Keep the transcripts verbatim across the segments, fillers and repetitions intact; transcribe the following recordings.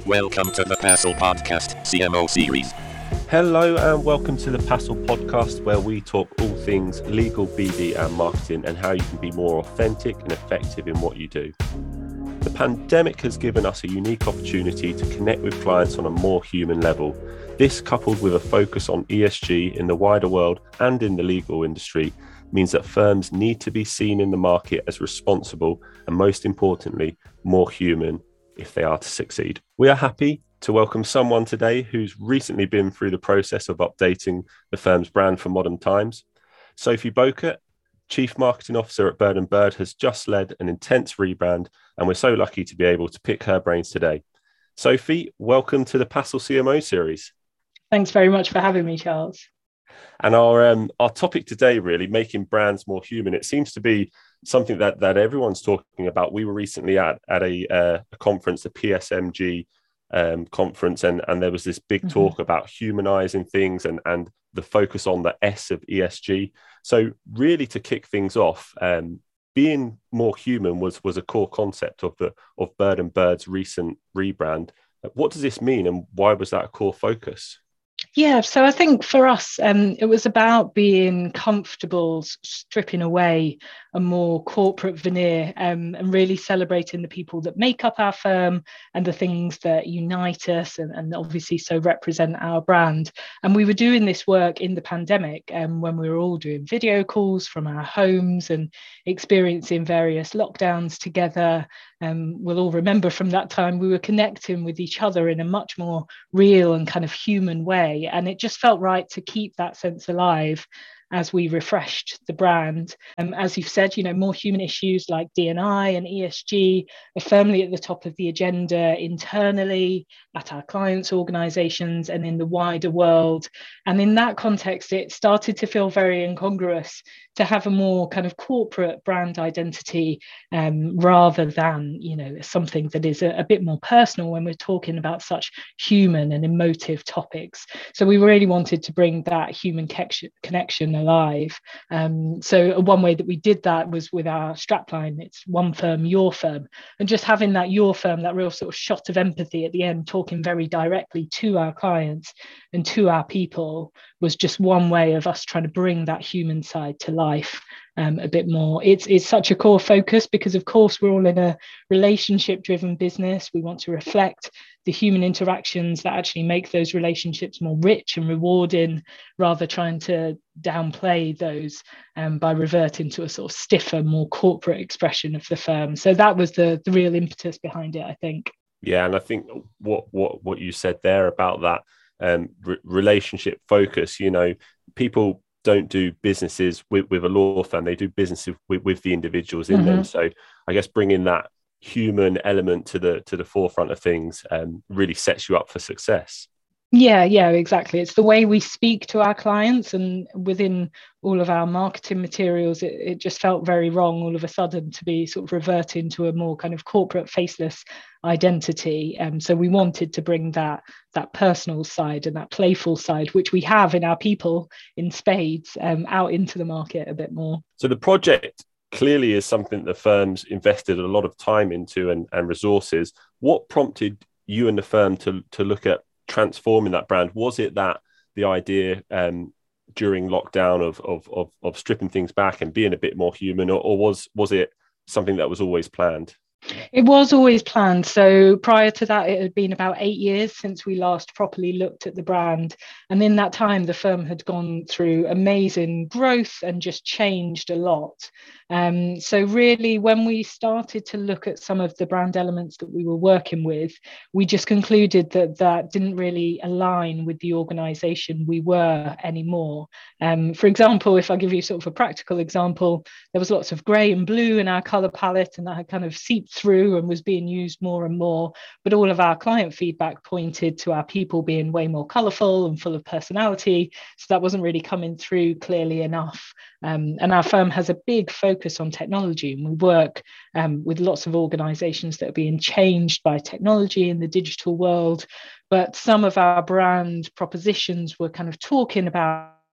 Welcome to the Passel Podcast C M O series. Hello and welcome to the Passel Podcast, where we talk all things legal, B D and marketing and how you can be more authentic and effective in what you do. The pandemic has given us a unique opportunity to connect with clients on a more human level. This, coupled with a focus on E S G in the wider world and in the legal industry, means that firms need to be seen in the market as responsible and, most importantly, more human if they are to succeed. We are happy to welcome someone today who's recently been through the process of updating the firm's brand for modern times. Sophie Bowkett, Chief Marketing Officer at Bird and Bird, has just led an intense rebrand, and we're so lucky to be able to pick her brains today. Sophie, welcome to the Passel C M O series. Thanks very much for having me, Charles. And our um, our topic today, really, making brands more human. It seems to be something that that everyone's talking about. We were recently at at a, uh, a conference, the P S M G um, conference, and and there was this big mm-hmm. talk about humanizing things and and the focus on the S of E S G. So really, to kick things off, um, being more human was was a core concept of the of Bird and Bird's recent rebrand. What does this mean, and why was that a core focus? Yeah, so I think for us, um, it was about being comfortable, stripping away a more corporate veneer um, and really celebrating the people that make up our firm and the things that unite us and, and obviously so represent our brand. And we were doing this work in the pandemic um, when we were all doing video calls from our homes and experiencing various lockdowns together. Um, we'll all remember from that time we were connecting with each other in a much more real and kind of human way. And it just felt right to keep that sense alive as we refreshed the brand. Um, as you've said, you know, more human issues like D and I and E S G are firmly at the top of the agenda internally, at our clients' organisations and in the wider world. And in that context, it started to feel very incongruous to have a more kind of corporate brand identity um, rather than, you know, something that is a, a bit more personal when we're talking about such human and emotive topics. So we really wanted to bring that human connection alive. Um, so one way that we did that was with our strapline. It's one firm, your firm. And just having that your firm, that real sort of shot of empathy at the end, talking very directly to our clients and to our people, was just one way of us trying to bring that human side to life um, a bit more. It's, it's such a core focus because, of course, we're all in a relationship-driven business. We want to reflect the human interactions that actually make those relationships more rich and rewarding, rather trying to downplay those um, by reverting to a sort of stiffer, more corporate expression of the firm. So that was the, the real impetus behind it, I think. Yeah, and I think what what what you said there about that um, re- relationship focus, you know, people don't do businesses with, with a law firm, they do business with, with the individuals in mm-hmm. them. So I guess bringing that human element to the to the forefront of things um, really sets you up for success. Yeah, yeah, exactly. It's the way we speak to our clients, and within all of our marketing materials, it, it just felt very wrong all of a sudden to be sort of reverting to a more kind of corporate faceless identity. And um, so we wanted to bring that that personal side and that playful side, which we have in our people in spades, um, out into the market a bit more. So the project clearly is something the firm's invested a lot of time into and, and resources. What prompted you and the firm to to look at transforming that brand? Was it that the idea um, during lockdown of, of of of stripping things back and being a bit more human, or, or was was it something that was always planned? It was always planned. So prior to that, it had been about eight years since we last properly looked at the brand. And in that time, the firm had gone through amazing growth and just changed a lot. Um, so really, when we started to look at some of the brand elements that we were working with, we just concluded that that didn't really align with the organisation we were anymore. Um, for example, if I give you sort of a practical example, there was lots of grey and blue in our colour palette, and that had kind of seeped through and was being used more and more. But all of our client feedback pointed to our people being way more colourful and full of personality. So that wasn't really coming through clearly enough. Um, and our firm has a big focus on technology, and we work um, with lots of organisations that are being changed by technology in the digital world. But some of our brand propositions were kind of talking about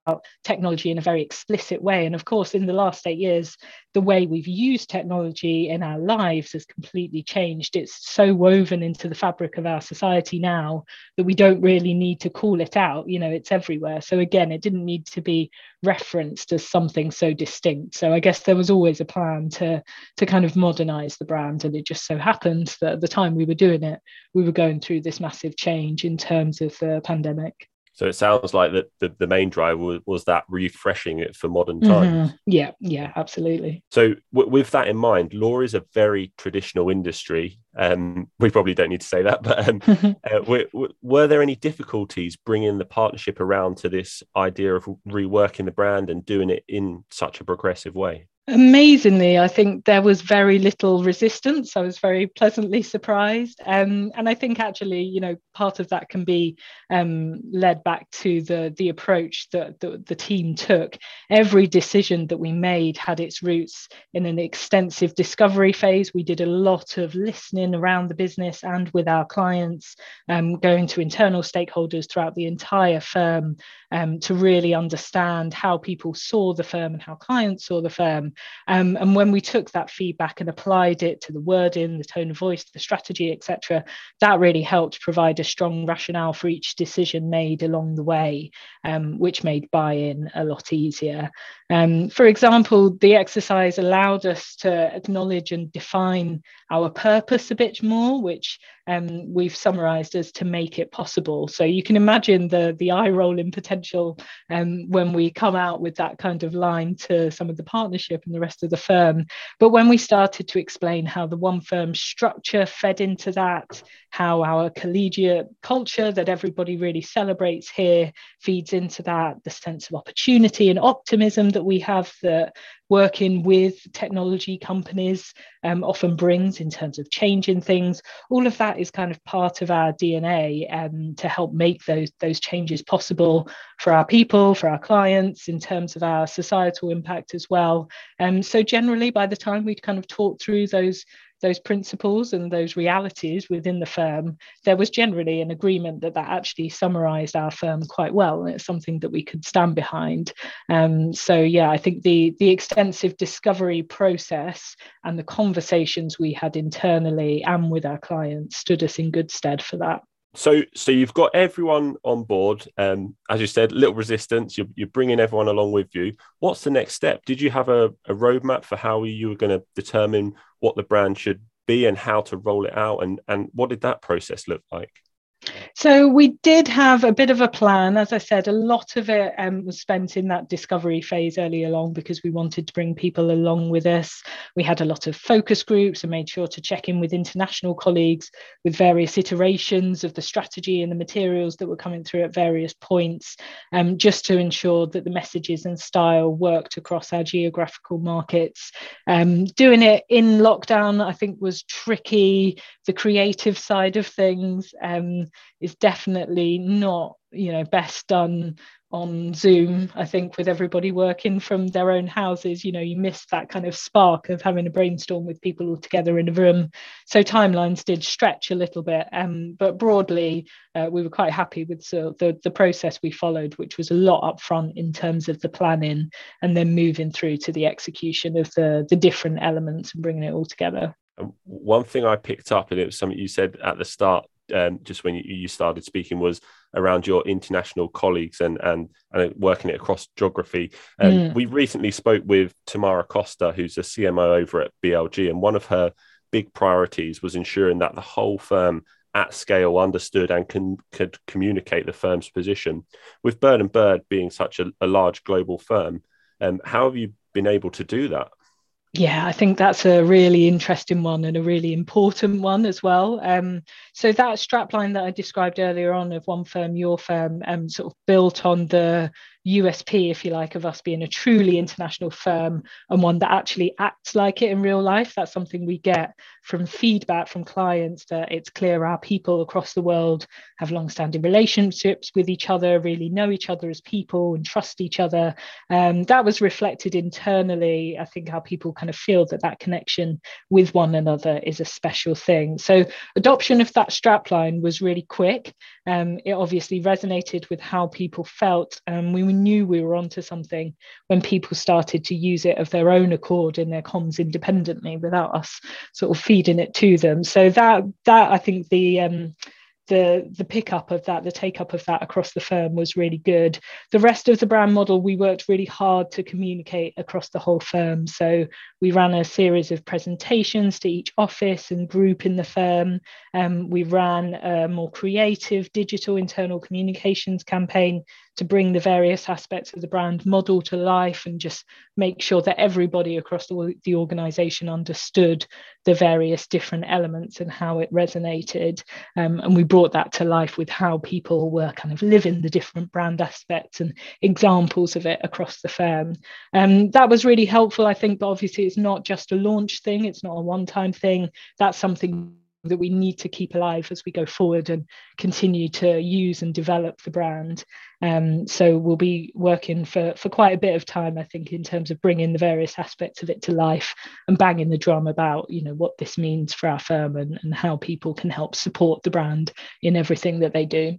technology in a very explicit way. And of course, in the last eight years, the way we've used technology in our lives has completely changed. It's so woven into the fabric of our society now that we don't really need to call it out. You know, it's everywhere. So again, it didn't need to be referenced as something so distinct. So I guess there was always a plan to, to kind of modernize the brand. And it just so happened that at the time we were doing it, we were going through this massive change in terms of the pandemic. So it sounds like that the, the main drive was, was that refreshing it for modern times. Mm-hmm. Yeah, yeah, absolutely. So w- with that in mind, law is a very traditional industry. Um, we probably don't need to say that, but um, uh, w- w- were there any difficulties bringing the partnership around to this idea of reworking the brand and doing it in such a progressive way? Amazingly, I think there was very little resistance. I was very pleasantly surprised. Um, and I think actually, you know, part of that can be um, led back to the, the approach that the, the team took. Every decision that we made had its roots in an extensive discovery phase. We did a lot of listening around the business and with our clients, um, going to internal stakeholders throughout the entire firm um, to really understand how people saw the firm and how clients saw the firm. Um, and when we took that feedback and applied it to the wording, the tone of voice, the strategy, et cetera, that really helped provide a strong rationale for each decision made along the way, um, which made buy-in a lot easier. Um, for example, the exercise allowed us to acknowledge and define our purpose a bit more, which um, we've summarized as to make it possible. So you can imagine the, the eye rolling potential um, when we come out with that kind of line to some of the partnership and the rest of the firm. But when we started to explain how the One Firm structure fed into that, how our collegiate culture that everybody really celebrates here feeds into that, the sense of opportunity and optimism that we have that working with technology companies um, often brings in terms of changing things, all of that is kind of part of our D N A um, to help make those, those changes possible for our people, for our clients, in terms of our societal impact as well. Um, so generally, by the time we'd kind of talked through those those principles and those realities within the firm, there was generally an agreement that that actually summarized our firm quite well. And it's something that we could stand behind. Um, so yeah, I think the, the extensive discovery process and the conversations we had internally and with our clients stood us in good stead for that. So, so you've got everyone on board. Um, as you said, little resistance. You're, you're bringing everyone along with you. What's the next step? Did you have a, a roadmap for how you were going to determine what the brand should be and how to roll it out? And, and what did that process look like? So we did have a bit of a plan. As I said, a lot of it um, was spent in that discovery phase early along because we wanted to bring people along with us. We had a lot of focus groups and made sure to check in with international colleagues with various iterations of the strategy and the materials that were coming through at various points, um, just to ensure that the messages and style worked across our geographical markets. Um, doing it in lockdown, I think, was tricky. The creative side of things um, is definitely not, you know, best done on Zoom. I think with everybody working from their own houses, you know, you miss that kind of spark of having a brainstorm with people all together in a room. So timelines did stretch a little bit, um, but broadly, uh, we were quite happy with the, the, the process we followed, which was a lot upfront in terms of the planning and then moving through to the execution of the, the different elements and bringing it all together. One thing I picked up, and it was something you said at the start, um, just when you, you started speaking, was around your international colleagues and and, and working it across geography. Um, mm. We recently spoke with Tamara Costa, who's a C M O over at B L G, and one of her big priorities was ensuring that the whole firm at scale understood and can, could communicate the firm's position. With Bird and Bird being such a, a large global firm, um, how have you been able to do that? Yeah, I think that's a really interesting one and a really important one as well. Um, so that strapline that I described earlier on of One Firm, Your Firm, um, sort of built on the U S P, if you like, of us being a truly international firm and one that actually acts like it in real life. That's something we get from feedback from clients, that it's clear our people across the world have long-standing relationships with each other, really know each other as people and trust each other. Um, that was reflected internally. I think our people kind of feel that that connection with one another is a special thing. So adoption of that strapline was really quick. Um, it obviously resonated with how people felt. Um, we we knew we were onto something when people started to use it of their own accord in their comms independently without us sort of feeding it to them. So that that I think the um, the the pickup of that, the take up of that across the firm was really good. The rest of the brand model, we worked really hard to communicate across the whole firm. So we ran a series of presentations to each office and group in the firm. Um, we ran a more creative digital internal communications campaign to bring the various aspects of the brand model to life and just make sure that everybody across the, the organization understood the various different elements and how it resonated. Um, and we brought that to life with how people were kind of living the different brand aspects and examples of it across the firm. Um, that was really helpful, I think, but obviously it's not just a launch thing, it's not a one-time thing. That's something that we need to keep alive as we go forward and continue to use and develop the brand. Um, so we'll be working for, for quite a bit of time, I think, in terms of bringing the various aspects of it to life and banging the drum about, you know, what this means for our firm and, and how people can help support the brand in everything that they do.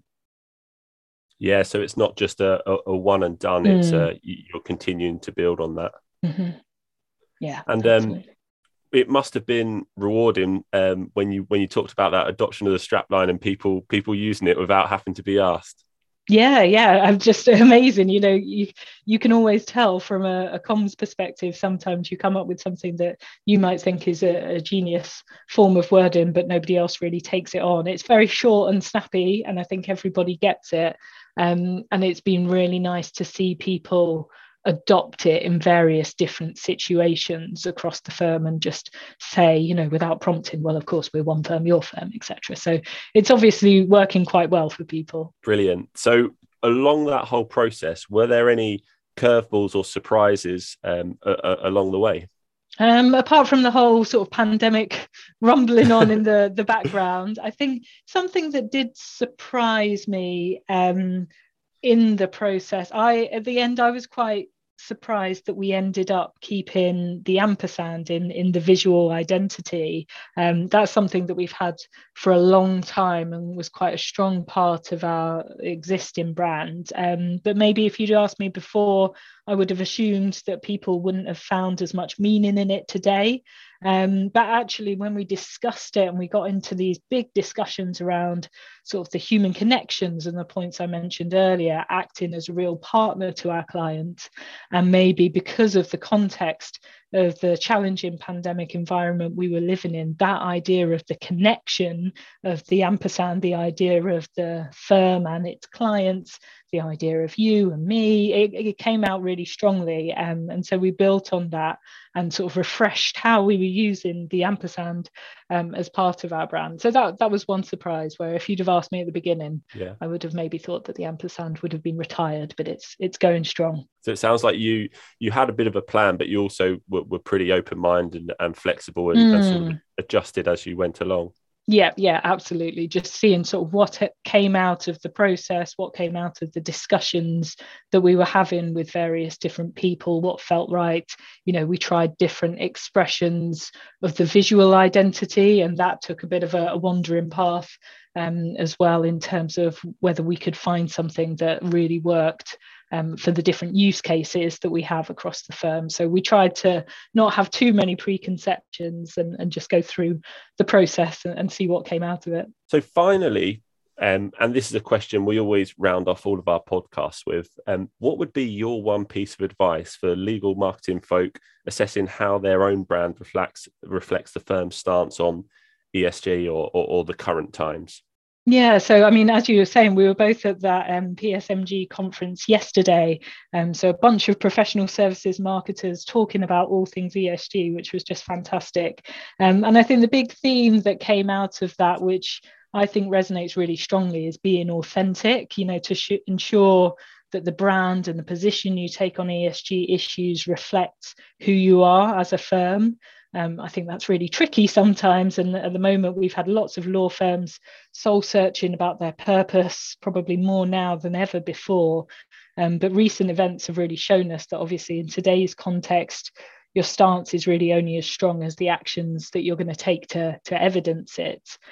Yeah, so it's not just a, a, a one and done, mm. it's uh, you're continuing to build on that. Mm-hmm. Yeah, and um, it must have been rewarding um, when you when you talked about that adoption of the strapline and people people using it without having to be asked. Yeah, yeah, I'm just amazing. You know, you you can always tell from a, a comms perspective. Sometimes you come up with something that you might think is a, a genius form of wording, but nobody else really takes it on. It's very short and snappy, and I think everybody gets it. Um, and it's been really nice to see people adopt it in various different situations across the firm and just say, you know, without prompting, well, of course, we're one firm, your firm, et cetera. So it's obviously working quite well for people. Brilliant. So along that whole process, were there any curveballs or surprises um, a- a- along the way? Um, apart from the whole sort of pandemic rumbling on in the, the background, I think something that did surprise me um, in the process, I at the end, I was quite surprised that we ended up keeping the ampersand in in the visual identity. Um, that's something that we've had for a long time and was quite a strong part of our existing brand. Um, but maybe if you'd asked me before, I would have assumed that people wouldn't have found as much meaning in it today. Um, but actually, when we discussed it and we got into these big discussions around sort of the human connections and the points I mentioned earlier, acting as a real partner to our clients, and maybe because of the context of the challenging pandemic environment we were living in, that idea of the connection of the ampersand, the idea of the firm and its clients, the idea of you and me, it, it came out really strongly. Um, and so we built on that and sort of refreshed how we were using the ampersand um, as part of our brand. So that that was one surprise, where if you'd have asked me at the beginning, yeah. I would have maybe thought that the ampersand would have been retired, but it's it's going strong. So it sounds like you you had a bit of a plan, but you also were, were pretty open-minded and, and flexible and, mm. and sort of adjusted as you went along. Yeah, yeah, absolutely. Just seeing sort of what came out of the process, what came out of the discussions that we were having with various different people, what felt right. You know, we tried different expressions of the visual identity, and that took a bit of a, a wandering path um, as well, in terms of whether we could find something that really worked Um, for the different use cases that we have across the firm. So we tried to not have too many preconceptions and, and just go through the process and, and see what came out of it. So finally, um, and this is a question we always round off all of our podcasts with, um, what would be your one piece of advice for legal marketing folk assessing how their own brand reflects, reflects the firm's stance on E S G or, or, or the current times? Yeah, so I mean, as you were saying, we were both at that um, P S M G conference yesterday. Um, so a bunch of professional services marketers talking about all things E S G, which was just fantastic. Um, and I think the big theme that came out of that, which I think resonates really strongly, is being authentic, you know, to sh- ensure that the brand and the position you take on E S G issues reflects who you are as a firm. Um, I think that's really tricky sometimes. And at the moment, we've had lots of law firms soul searching about their purpose, probably more now than ever before. Um, but recent events have really shown us that obviously in today's context, your stance is really only as strong as the actions that you're going to take to, to evidence it.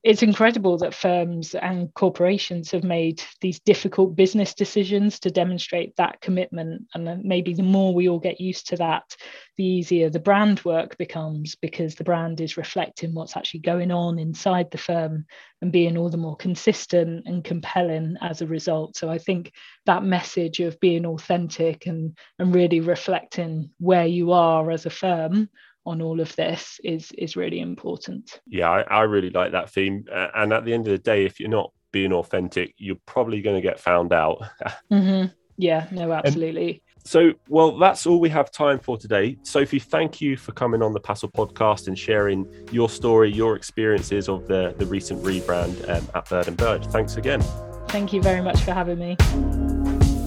it's incredible that firms and corporations have made these difficult business decisions to demonstrate that commitment. And maybe the more we all get used to that, the easier the brand work becomes, because the brand is reflecting what's actually going on inside the firm and being all the more consistent and compelling as a result. So I think that message of being authentic and, and really reflecting where you are as a firm on all of this is is really important. Yeah, I, I really like that theme. Uh, and at the end of the day, if you're not being authentic, you're probably going to get found out. Mm-hmm. Yeah, no, absolutely. And so, well, that's all we have time for today. Sophie, thank you for coming on the Passel podcast and sharing your story, your experiences of the, the recent rebrand um, at Bird and Bird. Thanks again. Thank you very much for having me.